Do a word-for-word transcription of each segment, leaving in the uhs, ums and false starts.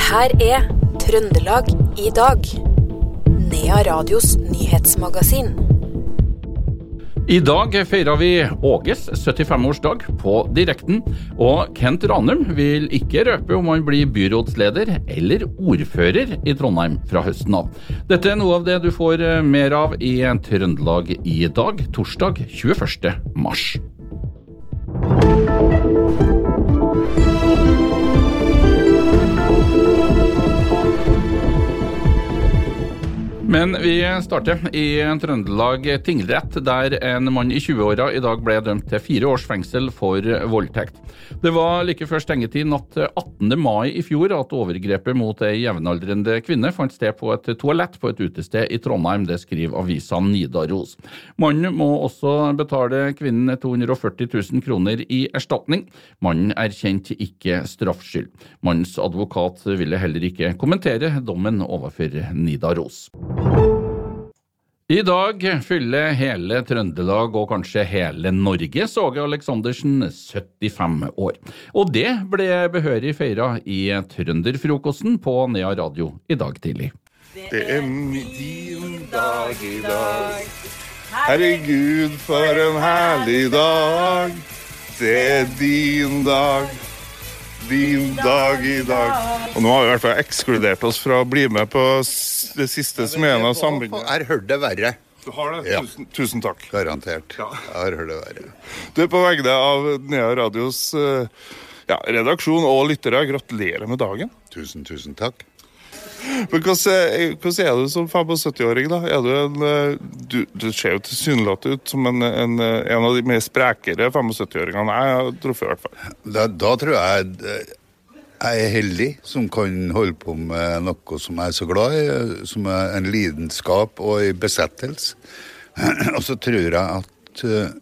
her er Trøndelag i dag. Nea Radios nyhetsmagasin. I dag feirer vi Åges syttifem-årsdag på direkten, og Kent Ranum vil ikke røpe om han blir byrådsleder eller ordfører i Trondheim fra høsten av. Dette er noe av det du får mer av i Trøndelag i dag, torsdag tjueførste mars. Men vi starter i Trøndelag tingrett, der en mann i tjueåra i dag ble dømt til fire års fengsel for voldtekt. Det var like før stengetid natt attende mai i fjor at overgrepet mot ei jevnaldrende kvinne fant sted på et toalett på et utested i Trondheim, det skriver avisen Nidaros. Mannen må også betale kvinnen to hundre og førti tusen kroner i erstatning. Mannen erkjente ikke straffskyld. Mannens advokat ville heller ikke kommentere dommen overfor Nidaros. I dag fyller hele Trøndelag og kanskje hele Norge Åge Aleksandersen syttifem år. Og det ble behørig feiret i Trønderfrokosten på Nea Radio i dag tidlig. Det er din dag i dag. Herregud, for en herlig dag. Det er din dag. Din dag i dag. Og nå har vi i hvert fall ekskludert oss fra å bli med på det siste som er en av sammenligningen. Jeg har hørt det verre. Du har det? Ja. Tusen, tusen takk. Garantert. Ja. Jeg har hørt det verre. Du er på vegne av Nea Radios ja, redaksjon og lyttere. Gratulerer med dagen. Tusen, tusen takk. Men hvordan, hvordan er du som syttifem-åring da? Er du en, du, du ser jo tilsynelatende ut som en, en, en av de mer sprekere syttifem-åringene jeg har truffet i hvert fall. Da, da tror jeg jeg er heldig som kan holde på med noe som jeg er så glad i, som er en lidenskap og en besettelse. Og så tror jeg at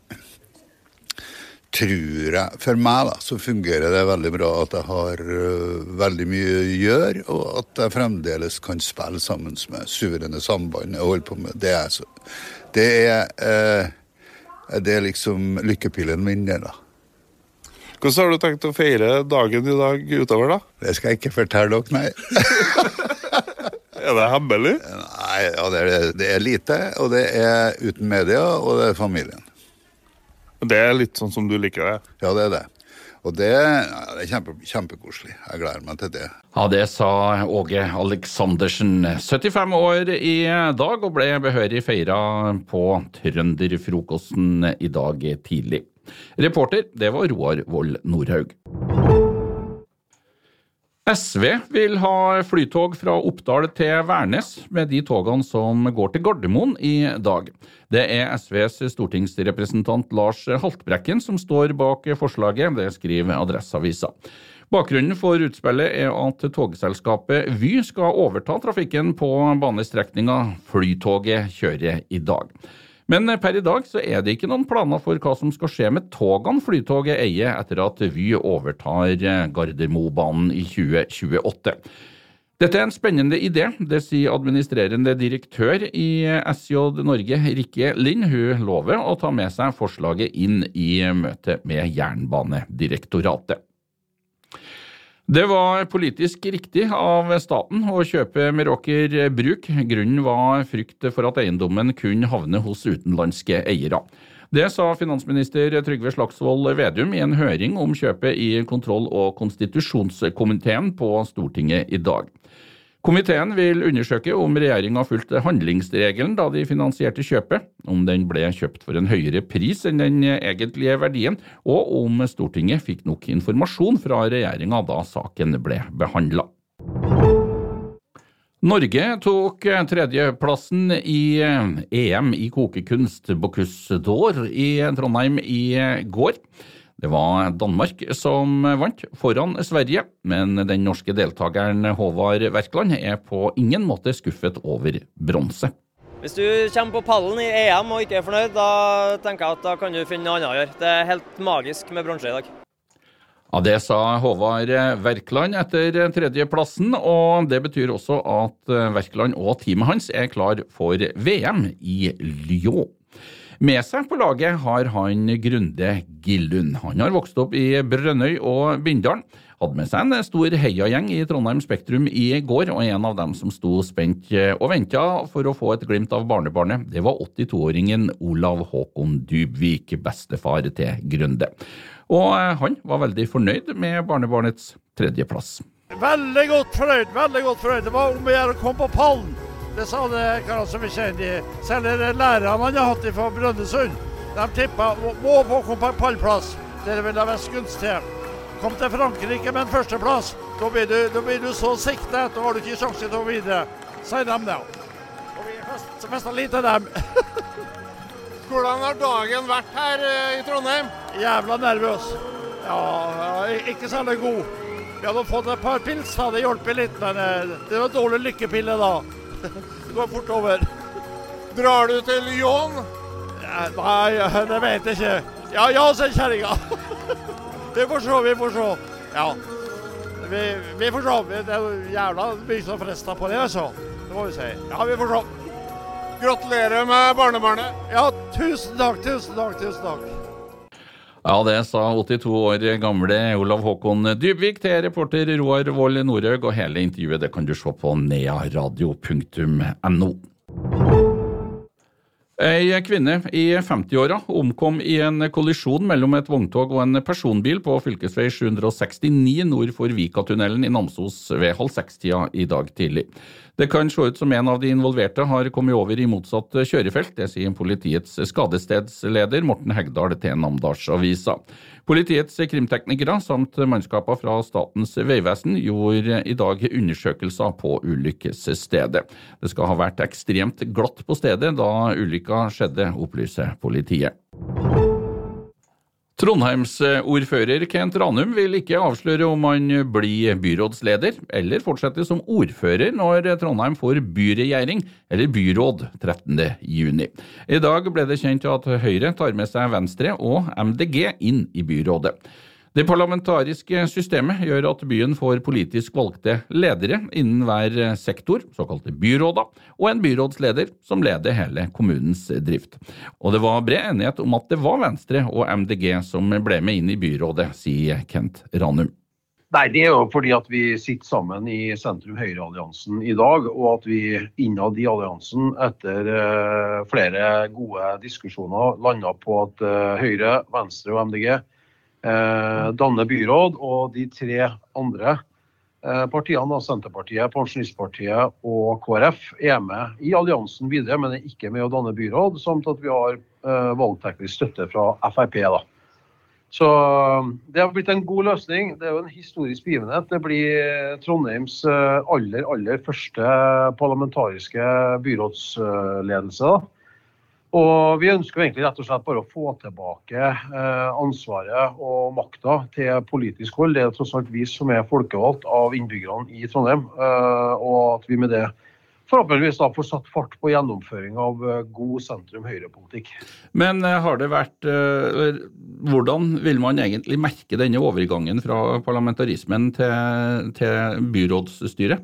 tror jeg, for meg da, så fungerer det veldig bra at jeg har uh, veldig mye å gjøre, og at jeg fremdeles kan spille sammen med suverene samband og holde på med det. Er så, det er, uh, det er liksom lykkepillen min det da. Hvordan har du tenkt å feire dagen i dag utover da? Det skal jeg ikke fortelle dere, nei. Er det hemmelig? Nei, ja, det, er, det er lite, og det er uten media, og det er familien. Det er litt sånn som du liker det? Ja, det er det. Og det, ja, det er kjempe, kjempekoselig. Jeg gleder meg til det. Ja, det sa Åge Aleksandersen, syttifem år i dag, og ble behørig feiret på Trønderfrokosten i dag tidlig. Reporter, det var Roar Vold Nordhaug. S V vil ha flytog fra Oppdal til Værnes med de togene som går til Gardermoen i dag. Det er S Vs stortingsrepresentant Lars Haltbrekken som står bak forslaget, det skriver Adresseavisa. Bakgrunnen for utspillet er at togselskapet Vy skal overta trafikken på banestrekninga Flytoget kjører i dag. Men per i dag så er det ikke noen planer for hva som skal skje med togene Flytoget eier etter at Vy overtar Gardermobanen i tjue tjueåtte. Dette er en spennende idé, det sier administrerende direktør i S J Norge, Rikke Lind. Hun lover å ta med seg forslaget inn i møte med Jernbanedirektoratet. Det var politisk riktig av staten å kjøpe Meråker Bruk. Grunnen var frykt for at eiendommen kunne havne hos utenlandske eiere. Det sa finansminister Trygve Slagsvold Vedum i en høring om kjøpet i kontroll- og konstitusjonskomiteen på Stortinget i dag. Komiteen vil undersøke om regjeringen fulgte handlingsregelen da de finansierte kjøpet, om den ble kjøpt for en høyere pris enn den egentlige verdien, og om Stortinget fikk nok informasjon fra regjeringen da saken ble behandlet. Norge tok tredjeplassen i E M i kokekunst Bocuse d'Or i Trondheim i går. Det var Danmark som vant foran Sverige, men den norske deltakeren Håvard Werkland er på ingen måte skuffet over bronse. Hvis du kommer på pallen i E M og ikke er fornøyd, da tenker jeg at da kan du finne noe annet å gjøre. Det er helt magisk med bronse i dag. Ja, det sa Håvard Werkland etter tredjeplassen, og det betyr også at Werkland og teamet hans er klar for V M i Lyon. Med seg på laget har han Grunde Gillund. Han har vokst opp i Brønnøy og Bindal. Hadde med seg en stor heiagjeng i Trondheim Spektrum i går, og en av dem som sto spent og ventet for å få et glimt av barnebarnet, det var åttito-åringen Olav Håkon Dybvik, bestefar til Grunde. Og han var veldig fornøyd med barnebarnets tredjeplass. Veldig godt fornøyd, veldig godt fornøyd. Det var om å gjøre å komme på pallen. Det sa det karer som vi kjenner. Selv lærerne han har hatt fra Brønnøysund. De tippet, må få komme på pallplass. Det vil ha vært gunstig. Kom til Frankrike med en førsteplass. Da blir du, da blir du så siktet, da har du ikke sjanse til å videre. Si dem da. Og vi festet fest litt av dem. Hvordan har dagen vært her i Trondheim? Jævla nervøs. Ja, ikke særlig god. Vi hadde fått et par pils, da det hjelper litt, men det var dårlig lykkepille da. Det går fort over. Drar du til Lyon? Nei, det vet jeg ikke. Ja, ja, sier kjæringa. Vi får se, vi får se. Ja, vi, vi får se. Det er jævla mye som frester på det, altså. Det må vi si. Ja, vi får se. Gratulerer med barnebarnet. Ja, tusen takk, tusen takk, tusen takk. Ja, det sa åttito år gamle Olav Håkon Dybvik til reporter Roar Vold Nordhaug, og hele intervjuet det kan du se på nearadio punktum no. Ei kvinne i femti-åra omkom i en kollisjon mellom et vogntog og en personbil på fylkesvei sju hundre sekstini nord for Vikatunnelen i Namsos ved halv seks-tida i dag tidlig. Det kan se ut som en av de involverte har kommet over i motsatt kjørefelt, det sier politiets skadestedsleder Morten Hegdal til Namdalsavisa. Politiets krimteknikere samt mannskaper fra Statens vegvesen gjorde i dag undersøkelser på ulykkesstedet. Det skal ha vært ekstremt glatt på stedet da ulykka skjedde, opplyser politiet. Trondheimsordfører Kent Ranum vil ikke avsløre om han blir byrådsleder eller fortsetter som ordfører når Trondheim får byregjering eller byråd trettende juni. I dag ble det kjent at Høyre tar med seg Venstre og M D G inn i byrådet. Det parlamentariske systemet gjør at byen får politisk valgte ledere innen hver sektor, såkalte byråder, og en byrådsleder som leder hele kommunens drift. Og det var bred enighet om at det var Venstre og M D G som ble med inn i byrådet, sier Kent Ranum. Nei, det er jo fordi at vi sitter sammen i Sentrum-Høyre-alliansen i dag, og at vi innad i alliansen etter uh, flere gode diskusjoner landet på at uh, Høyre, Venstre og M D G Eh, danner byråd, og de tre andre eh, partiene, Senterpartiet, Pensjonistpartiet og K R F, er med i alliansen videre, men er ikke med å danne byråd, samt at vi har eh, valgteknisk støtte fra F R P. Da. Så det har blitt en god løsning. Det er jo en historisk begivenhet. Det blir Trondheims eh, aller, aller første parlamentariske byrådsledelse. Da. Og vi ønsker egentlig rett og slett bare å få tilbake eh, ansvaret og makta til politisk hold. Det er tross alt vi som er folkevalgt av innbyggerne i Trondheim, eh, og at vi med det forhåpentligvis da får satt fart på gjennomføring av eh, god sentrum-høyre-politikk. Men eh, har det vært, eh, hvordan vil man egentlig merke denne overgangen fra parlamentarismen til, til byrådsstyret?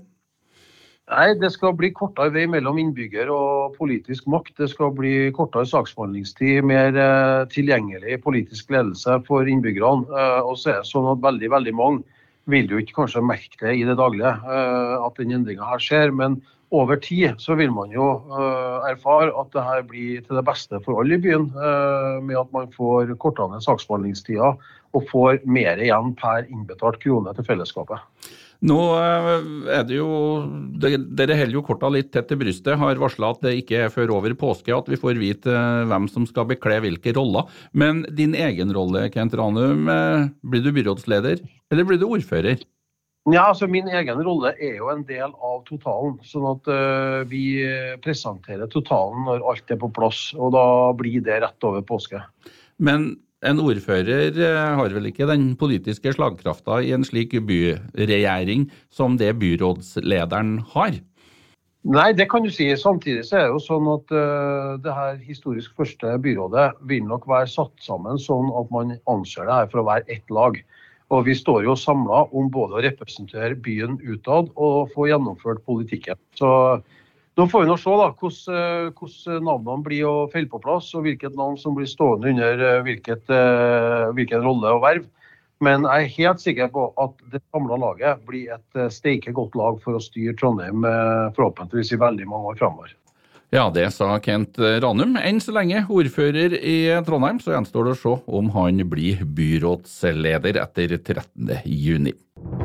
Nei, det skal bli kortere vei mellom innbygger og politisk makt. Det skal bli kortere saksbehandlingstid, mer eh, tilgjengelig politisk ledelse for innbyggerne. Eh, og så er det sånn at veldig, veldig mange vil jo ikke kanskje merke det i det daglige, eh, at den endringen her skjer. Men over tid så vil man jo eh, erfare at det her blir til det beste for alle i byen, eh, med at man får kortere saksbehandlingstider og får mer igjen per innbetalt krone til fellesskapet. Nå er det jo, dere holder jo korta litt tett til brystet, har varslet at det ikke er før over påske at vi får vite hvem som skal bekle hvilke roller. Men din egen rolle, Kent Ranum, blir du byrådsleder, eller blir du ordfører? Ja, altså min egen rolle er jo en del av totalen, sånn at uh, vi presenterer totalen når alt er på plass, og da blir det rett over påske. Men en ordfører har vel ikke den politiske slagkrafta i en slik byregjering som det byrådslederen har? Nei, det kan du si. Samtidig så er det jo sånn at uh, det her historisk første byrådet vil nok være satt sammen sånn at man anser det her for å være ett lag. Og vi står jo samlet om både å representere byen utad og få gjennomført politikken. Så Da får vi nå se da, hvordan, hvordan navnene blir å felle på plass, og hvilket navn som blir stående under hvilket, hvilken rolle og verv. Men jeg er helt sikker på at det samlede laget blir et steike godt lag for å styre Trondheim forhåpentligvis i veldig mange år fremover. Ja, det sa Kent Ranum. Enn så lenge ordfører i Trondheim, så gjenstår det å se om han blir byrådsleder etter trettende juni.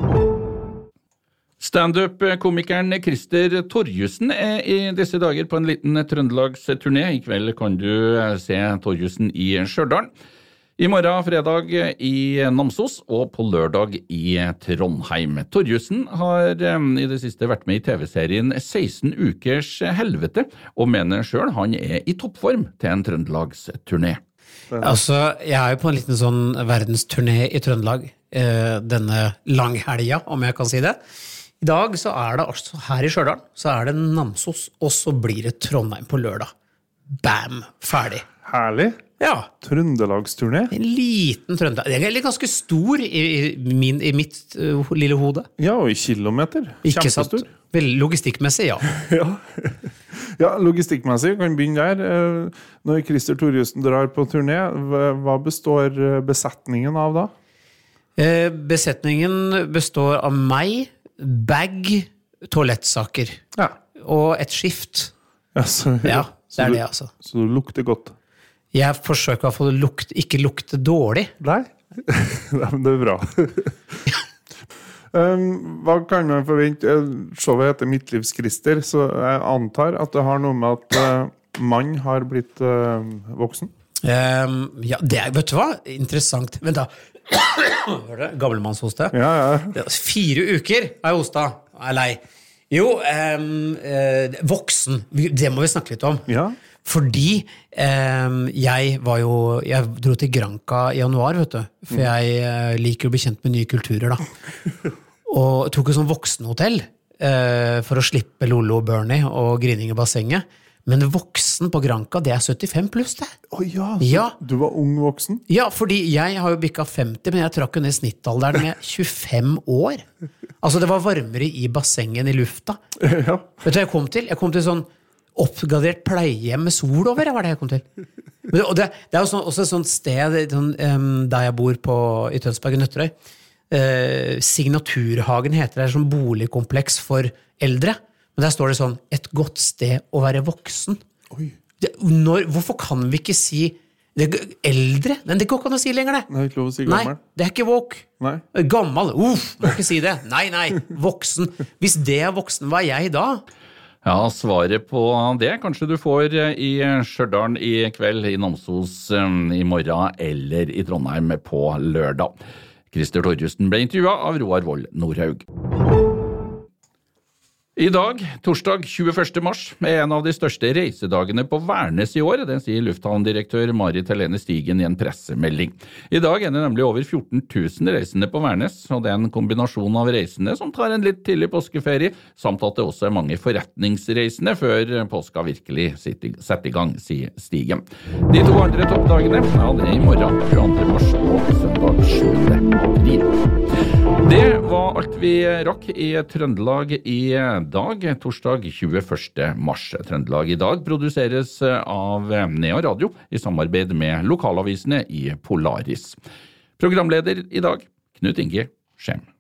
Stand-up-komikeren Christer Torjussen er i disse dager på en liten Trøndelagsturné. I kveld kan du se Torjussen i Stjørdal. I morgen fredag i Namsos og på lørdag i Trondheim. Torjussen har i det siste vært med i T V-serien seksten ukers helvete, og mener selv han er i toppform til en Trøndelagsturné. Altså, jeg er jo på en liten sånn verdensturné i Trøndelag eh, denne langhelga, om jeg kan si det. I dag så er det altså her i Stjørdal, så er det Namsos, og så blir det Trondheim på lørdag. Bam, ferdig. Herlig. Ja. Trøndelagsturné. En liten Trøndelag. Det er ganske stor i, i, min, i mitt uh, lille hode. Ja, og i kilometer. Ikke sant? Vel, logistikkmessig, ja. ja. ja, logistikkmessig kan begynne der. Når Christer Torjussen drar på turné, hva består besetningen av da? Eh, besetningen består av meg, bag, toalettsaker. Ja. Og et skift. Ja, så, ja. ja det er du, det, altså. Så du lukter godt? Jeg forsøker å få lukt, ikke lukte dårlig. Nei, Nei men det er bra. um, hva kan man forvente? Showet heter Mitt livs Christer, så jeg antar at det har noe med at uh, mann har blitt uh, voksen? Um, ja, det er, vet du hva? Interessant. Vent da. Hør det? Gammelmannshoste? Ja, ja. Fire uker har jeg hosta. Jeg er lei. Jo, um, uh, voksen. Det må vi snakke litt om. Ja. Fordi eh, jeg var jo, jeg dro til Granca i januar, vet du, for jeg eh, liker å bli kjent med nye kulturer da. Og jeg tok et sånn voksenhotell eh, for å slippe Lollo og Bernie og grining i bassenget. Men voksen på Granca, det er syttifem pluss det. Å oh, ja, ja, du var ung voksen? Ja, fordi jeg har jo bikket femti, men jeg trakk jo ned snittalderen med tjuefem år. Altså, det var varmere i bassengen i lufta. Ja. Vet du hva jeg kom til? Jeg kom til sånn oppgradert pleiehjem med sol over, var det jeg kom til. Men, og det, det er jo sånn, også et sånt sted sånn, um, der jeg bor på, i Tønsberg i Nøtterøy. Uh, Signaturhagen heter det, sånn boligkompleks for eldre. Men der står det sånn, et godt sted å være voksen. Oi. Det, når, hvorfor kan vi ikke si det, eldre? Men det går ikke an å si lenger det. Det er ikke lov å si gammel. Nei, det er ikke woke. Nei. Gammel, uff, må ikke si det. Nei, nei, voksen. Hvis det er voksen, hva er jeg da? Ja, svaret på det kanskje du får i Stjørdal i kveld, i Namsos i morgen eller i Trondheim på lørdag. Christer Torjussen ble intervjuet av Roar Vold Nordhaug. I dag, torsdag tjueførste mars, er en av de største reisedagene på Værnes i år, det sier lufthavndirektør Marit Helene Stigen i en pressemelding. I dag er det nemlig over fjorten tusen reisende på Værnes, og det er en kombinasjon av reisende som tar en litt tidlig påskeferie, samt at det også er mange forretningsreisende før påska virkelig setter i gang, sier Stigen. De to andre toppdagene, ja, det er i morgen tjueandre mars og søndag sjuende april. Det var alt vi rakk i Trøndelag i dag, torsdag tjueførste mars. Trøndelag i dag produseres av Nea Radio i samarbeid med lokalavisene i Polaris. Programleder i dag, Knut Inge Skjem.